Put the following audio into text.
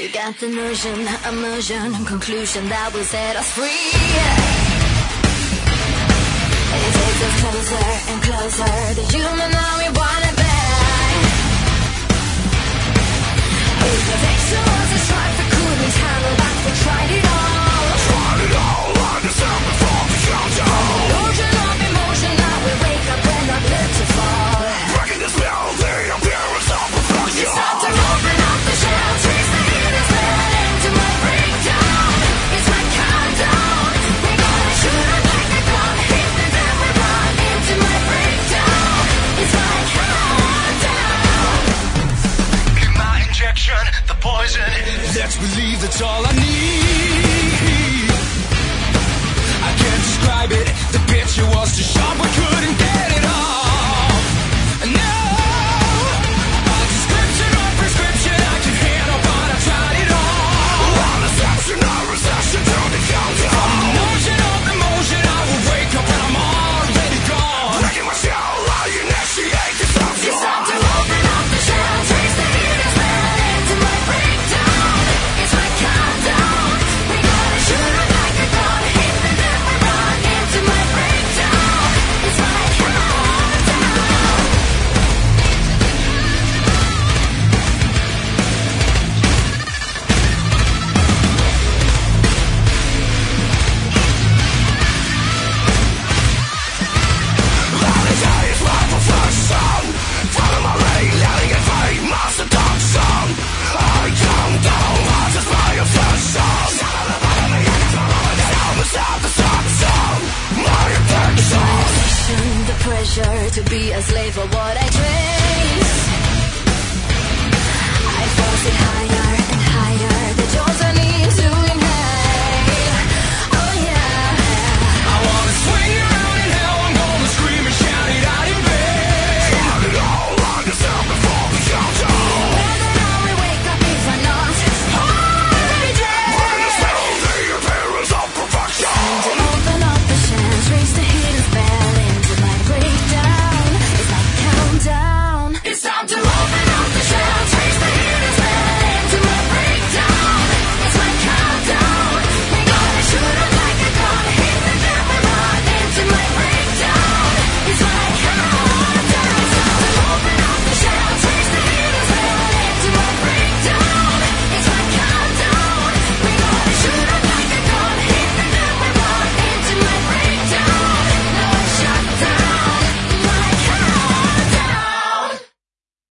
You got the notion, emotion, and conclusion that will set us free. It takes us closer and closer, the human that we wanna be. If protection was a strife, we couldn't handle that, we tried it all. Tried it all, understand before the countdown. Illusion of emotion, now we wake up and not live to fall. Breaking the spell, the appearance of perfection. It's time to open up the shell, chase the hidden spell into my breakdown. It's my countdown. We're gonna shoot up like a gun, hit the death and run into my breakdown. It's my countdown. In my injection, the poison. Let's believe that's all I need. I can't describe it. The picture was too sharp, we couldn't get it all. No, a description or prescription I can handle, but I tried it all. One deception or recession to the countdown. Notion of emotion, I will wake up and I'm already gone. Breaking my shell, I initiate deception. It's time to open up the shell, chase the hidden spell into my breakdown. It's my countdown. We're gonna shoot up like a gun, hit the death and run into my breakdown. It's my countdown. Vanity is my profession. Follow my way, letting it fade, my seduction. I come down, that is my obsession. Almost at the deception, my addiction. The pressure to be a slave for what I dream.